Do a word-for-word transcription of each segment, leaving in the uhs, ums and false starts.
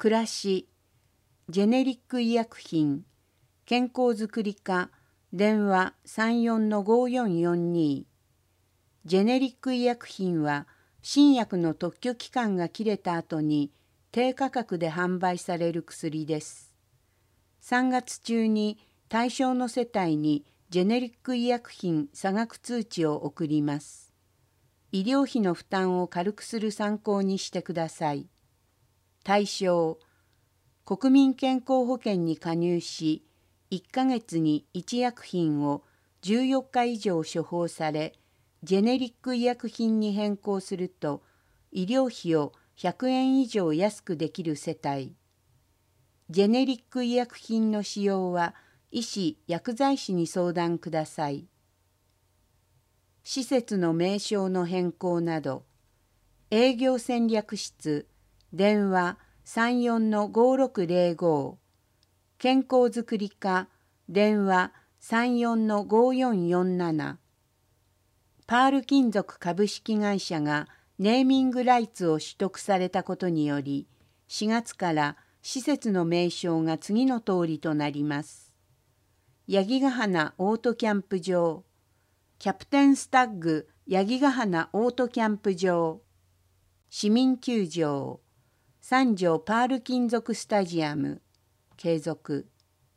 暮らし、ジェネリック医薬品、健康づくり課、電話 さんよんのごよんよんに。ジェネリック医薬品は、新薬の特許期間が切れた後に低価格で販売される薬です。さんがつ中に対象の世帯にジェネリック医薬品差額通知を送ります。医療費の負担を軽くする参考にしてください。対象、国民健康保険に加入し、いっかげつにいち薬品をじゅうよっか以上処方され、ジェネリック医薬品に変更すると、医療費をひゃくえん以上安くできる世帯。ジェネリック医薬品の使用は、医師・薬剤師に相談ください。施設の名称の変更など、営業戦略室、電話 さんよんのごろくぜろご、健康づくり課、電話 さんよんのごよんよんなな、パール金属株式会社がネーミングライツを取得されたことにより、しがつから施設の名称が次の通りとなります。八木ヶ鼻オートキャンプ場、キャプテンスタッグ八木ヶ鼻オートキャンプ場、市民球場、三条パール金属スタジアム、継続。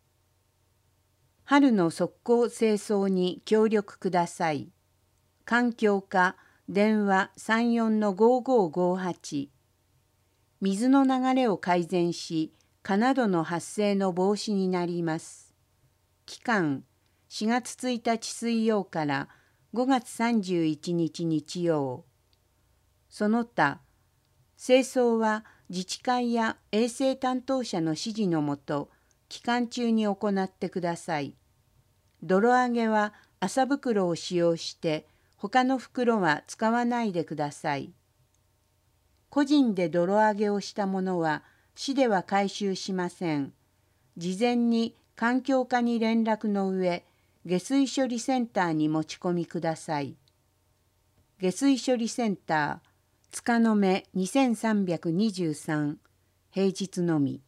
春の速攻清掃に協力ください。環境課、電話 さんよんのごごごはち。水の流れを改善し、蚊などの発生の防止になります。期間、しがつついたち水曜からごがつさんじゅういちにち日曜。その他、清掃は自治会や衛生担当者の指示のもと、期間中に行ってください。泥上げは麻袋を使用して、他の袋は使わないでください。個人で泥上げをしたものは市では回収しません。事前に環境課に連絡の上、下水処理センターに持ち込みください。下水処理センター、塚の目にせんさんびゃくにじゅうさん、平日のみ。